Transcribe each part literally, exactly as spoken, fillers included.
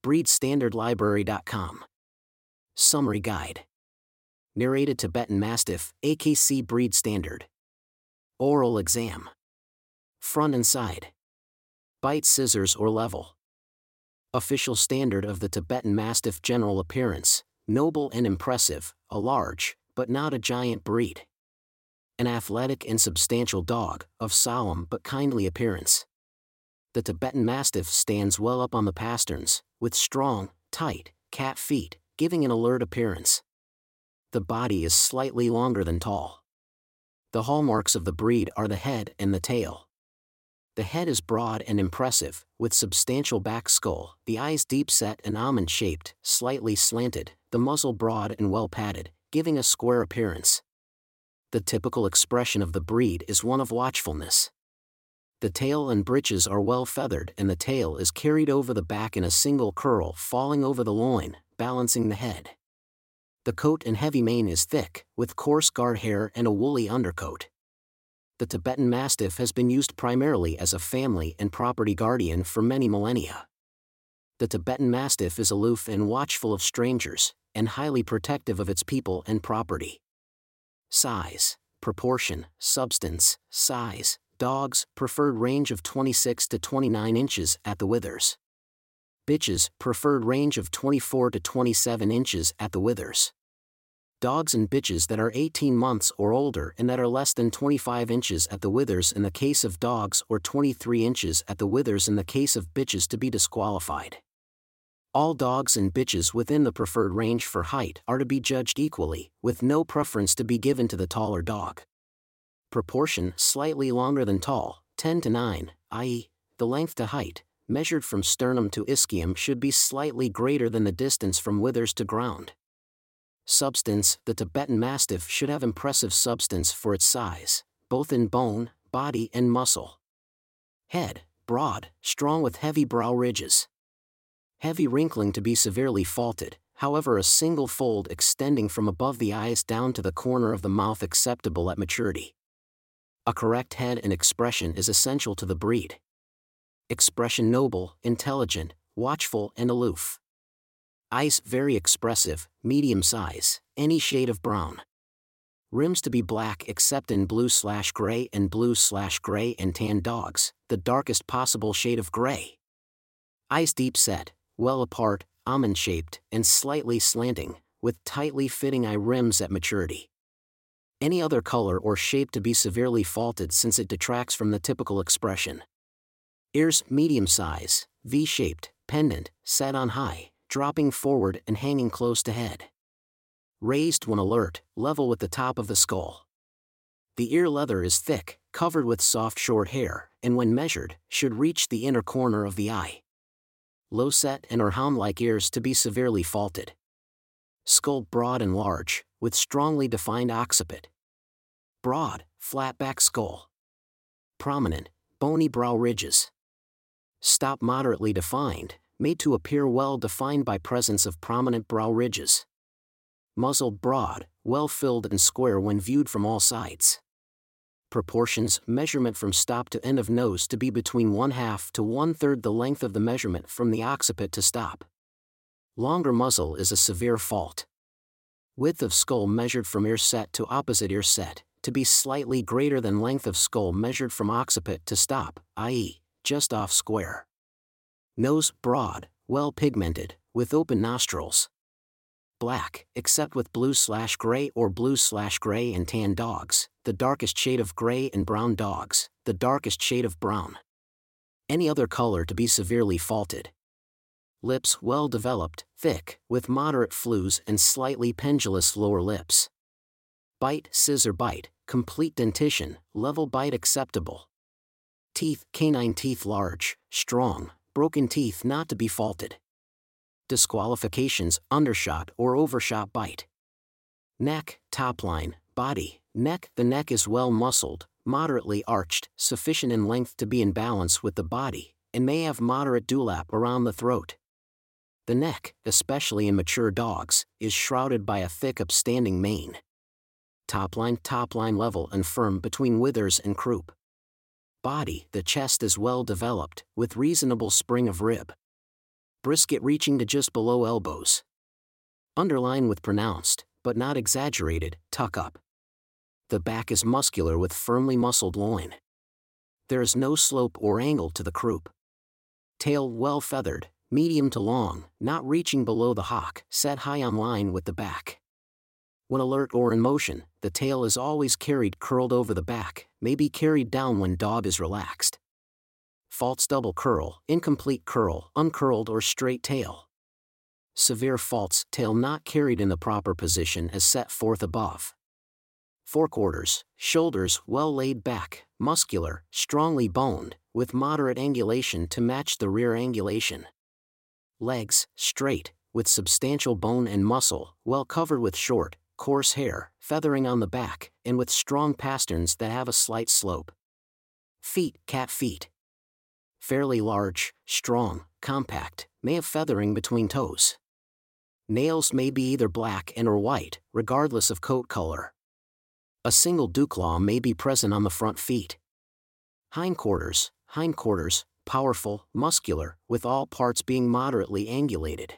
breed standard library dot com. Summary Guide. Narrated Tibetan Mastiff, A K C Breed Standard. Oral Exam. Front and Side. Bite scissors or level. Official Standard of the Tibetan Mastiff. General appearance, noble and impressive, a large, but not a giant breed. An athletic and substantial dog, of solemn but kindly appearance. The Tibetan Mastiff stands well up on the pasterns, with strong, tight, cat feet, giving an alert appearance. The body is slightly longer than tall. The hallmarks of the breed are the head and the tail. The head is broad and impressive, with substantial back skull, the eyes deep-set and almond-shaped, slightly slanted, the muzzle broad and well-padded, giving a square appearance. The typical expression of the breed is one of watchfulness. The tail and breeches are well feathered and the tail is carried over the back in a single curl falling over the loin, balancing the head. The coat and heavy mane is thick, with coarse guard hair and a woolly undercoat. The Tibetan Mastiff has been used primarily as a family and property guardian for many millennia. The Tibetan Mastiff is aloof and watchful of strangers, and highly protective of its people and property. Size, proportion, substance, size, dogs, preferred range of twenty-six to twenty-nine inches at the withers. Bitches, preferred range of twenty-four to twenty-seven inches at the withers. Dogs and bitches that are eighteen months or older and that are less than twenty-five inches at the withers in the case of dogs or twenty-three inches at the withers in the case of bitches to be disqualified. All dogs and bitches within the preferred range for height are to be judged equally, with no preference to be given to the taller dog. Proportion slightly longer than tall, ten to nine, that is, the length to height, measured from sternum to ischium should be slightly greater than the distance from withers to ground. Substance, the Tibetan Mastiff should have impressive substance for its size, both in bone, body and muscle. Head, broad, strong with heavy brow ridges. Heavy wrinkling to be severely faulted, however a single fold extending from above the eyes down to the corner of the mouth acceptable at maturity. A correct head and expression is essential to the breed. Expression noble, intelligent, watchful and aloof. Eyes very expressive, medium size, any shade of brown. Rims to be black except in blue slash gray and blue slash gray and tan dogs, the darkest possible shade of gray. Eyes deep set, well apart, almond-shaped, and slightly slanting, with tightly fitting eye rims at maturity. Any other color or shape to be severely faulted since it detracts from the typical expression. Ears medium size, V-shaped, pendant, set on high, dropping forward and hanging close to head. Raised when alert, level with the top of the skull. The ear leather is thick, covered with soft short hair, and when measured, should reach the inner corner of the eye. Low set and or hound-like ears to be severely faulted. Skull broad and large, with strongly defined occiput. Broad, flat back skull. Prominent, bony brow ridges. Stop moderately defined, made to appear well defined by presence of prominent brow ridges. Muzzle broad, well filled and square when viewed from all sides. Proportions, measurement from stop to end of nose to be between one half to one third the length of the measurement from the occiput to stop. Longer muzzle is a severe fault. Width of skull measured from ear set to opposite ear set, to be slightly greater than length of skull measured from occiput to stop, that is, just off square. Nose broad, well pigmented, with open nostrils. Black, except with blue slash gray or blue slash gray and tan dogs, the darkest shade of gray and brown dogs, the darkest shade of brown. Any other color to be severely faulted. Lips well developed, thick, with moderate flews and slightly pendulous lower lips. Bite, scissor bite, complete dentition, level bite acceptable. Teeth, canine teeth large, strong, broken teeth not to be faulted. Disqualifications, undershot or overshot bite. Neck, top line, body, neck. The neck is well muscled, moderately arched, sufficient in length to be in balance with the body, and may have moderate dewlap around the throat. The neck, especially in mature dogs, is shrouded by a thick upstanding mane. Top line, top line level and firm between withers and croup. Body, the chest is well developed, with reasonable spring of rib. brisket reaching to just below elbows. Underline with pronounced, but not exaggerated, tuck up. The back is muscular with firmly muscled loin. There is no slope or angle to the croup. Tail well feathered, medium to long, not reaching below the hock, set high on line with the back. When alert or in motion, the tail is always carried curled over the back, may be carried down when dog is relaxed. False double curl, incomplete curl, uncurled or straight tail. Severe false tail not carried in the proper position as set forth above. Forequarters, shoulders well laid back, muscular, strongly boned, with moderate angulation to match the rear angulation. Legs, straight, with substantial bone and muscle, well covered with short, coarse hair, feathering on the back, and with strong pasterns that have a slight slope. Feet, cat feet. Fairly large, strong, compact, may have feathering between toes. Nails may be either black and or white, regardless of coat color. A single dewclaw may be present on the front feet. Hindquarters, hindquarters, powerful, muscular, with all parts being moderately angulated.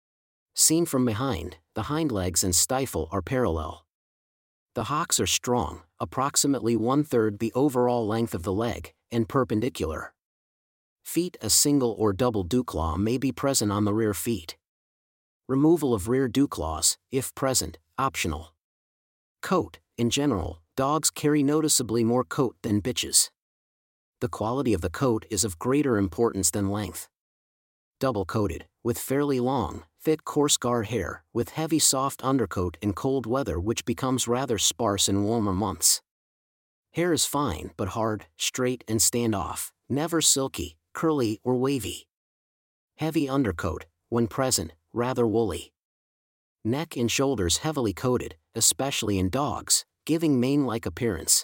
Seen from behind, the hind legs and stifle are parallel. The hocks are strong, approximately one-third the overall length of the leg, and perpendicular. Feet, a single or double dewclaw may be present on the rear feet. Removal of rear dewclaws, if present, optional. Coat, in general, dogs carry noticeably more coat than bitches. The quality of the coat is of greater importance than length. Double-coated, with fairly long, thick coarse guard hair, with heavy soft undercoat in cold weather which becomes rather sparse in warmer months. Hair is fine but hard, straight and stand-off, never silky, curly or wavy. Heavy undercoat, when present, rather woolly. Neck and shoulders heavily coated, especially in dogs, giving mane-like appearance.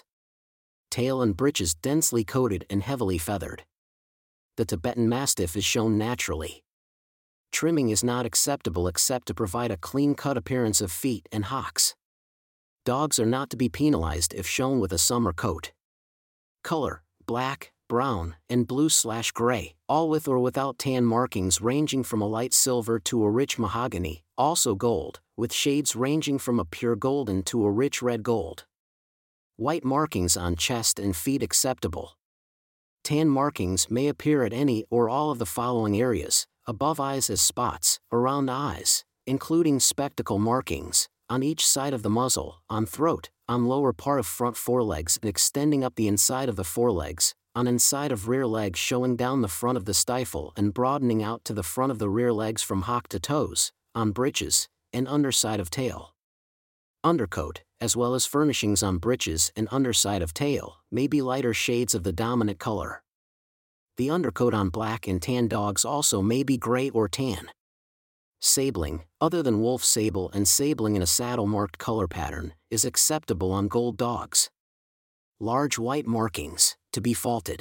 Tail and breeches densely coated and heavily feathered. The Tibetan Mastiff is shown naturally. Trimming is not acceptable except to provide a clean-cut appearance of feet and hocks. Dogs are not to be penalized if shown with a summer coat. Color, black, brown, and blue-slash-gray, all with or without tan markings ranging from a light silver to a rich mahogany, also gold, with shades ranging from a pure golden to a rich red gold. White markings on chest and feet acceptable. Tan markings may appear at any or all of the following areas: above eyes as spots, around eyes, including spectacle markings, on each side of the muzzle, on throat, on lower part of front forelegs and extending up the inside of the forelegs, on inside of rear legs showing down the front of the stifle and broadening out to the front of the rear legs from hock to toes, on breeches, and underside of tail. Undercoat, as well as furnishings on breeches and underside of tail, may be lighter shades of the dominant color. The undercoat on black and tan dogs also may be gray or tan. Sabling, other than wolf sable and sabling in a saddle-marked color pattern, is acceptable on gold dogs. Large white markings, to be faulted.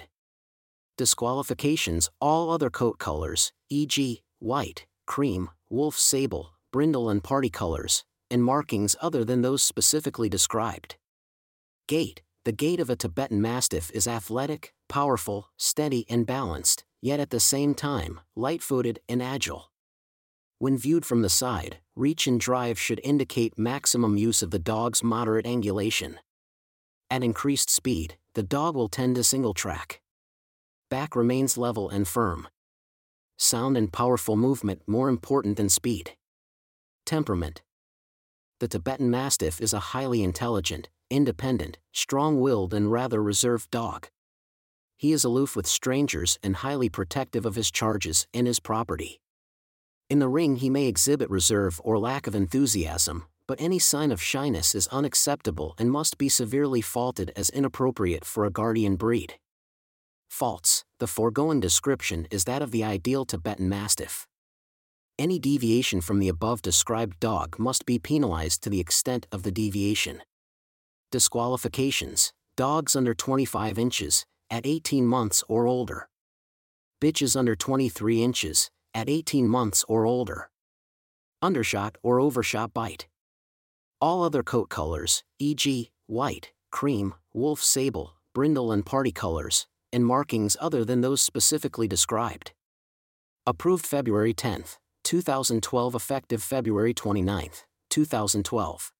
Disqualifications: all other coat colors, for example, white, cream, wolf sable, brindle and party colors, and markings other than those specifically described. Gait: the gait of a Tibetan Mastiff is athletic, powerful, steady and balanced, yet at the same time, light-footed and agile. When viewed from the side, reach and drive should indicate maximum use of the dog's moderate angulation. At increased speed, the dog will tend to single track. Back remains level and firm. Sound and powerful movement more important than speed. Temperament: the Tibetan Mastiff is a highly intelligent, independent, strong-willed and rather reserved dog. He is aloof with strangers and highly protective of his charges and his property. In the ring he may exhibit reserve or lack of enthusiasm, but any sign of shyness is unacceptable and must be severely faulted as inappropriate for a guardian breed. Faults: the foregoing description is that of the ideal Tibetan Mastiff. Any deviation from the above described dog must be penalized to the extent of the deviation. Disqualifications: dogs under twenty-five inches, at eighteen months or older. Bitches under twenty-three inches, at eighteen months or older. Undershot or overshot bite. All other coat colors, for example, white, cream, wolf sable, brindle and party colors, and markings other than those specifically described. Approved February tenth, two thousand twelve. Effective February twenty-ninth, two thousand twelve.